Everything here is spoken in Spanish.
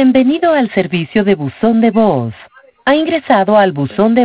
Bienvenido al servicio de buzón de voz. Ha ingresado al buzón de